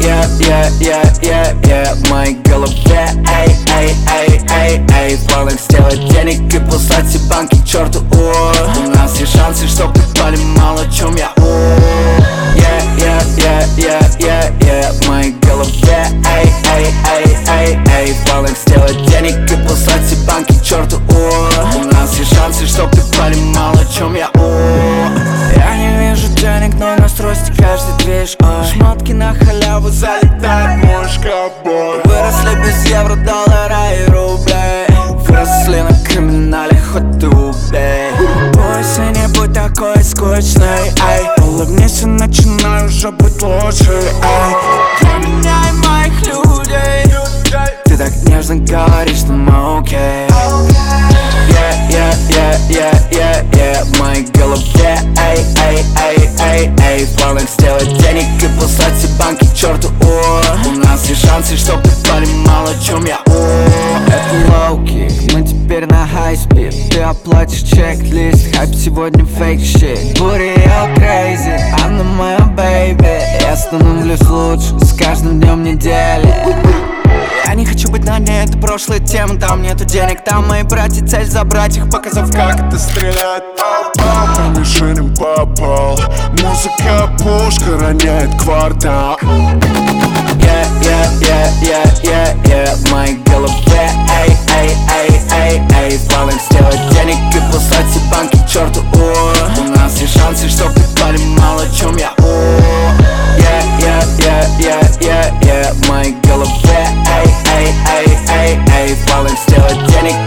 в моей голове. В планах сделать денег и послать все банки к черту. У нас есть шансы, чтоб ты понимал, о чем я. В моей голове. В планах сделать денег и послать все банки к черту. У нас есть шансы, чтоб ты понимал, о чем я. Я не вижу денег, но на стройте каждый движ. Шмотки на халяву залетает мой шкафбой. Выросли без евро, доллара и рублей. Выросли на криминале, хоть ты убей. Бойся, не будь такой скучной. Улыбнись и начинай уже быть лучше. Для меня и моих людей. Ты так нежно говоришь, что мы окей. В моей голове. В планах сделать денег и послать все банки к черту. У нас есть шансы, чтоб ты понимал, о чем я. Это лоуки, мы теперь на хай-спид. Ты оплатишь чек-лист, хайп сегодня фейк-щит. Booty all crazy, она моя бэйби. Я становлюсь лучше с каждым днем недели. Я не хочу быть на ней, это прошлая тема. Там нету денег, там мои братья. Цель забрать их, показав, как это стрелять. По мишеням попал. Музыка пушка роняет квартал. В моей голове. В планах сделать денег и послать все банки к черту. У нас есть шансы, чтоб ты понимал, о чем я. В моей голове. В планах сделать денег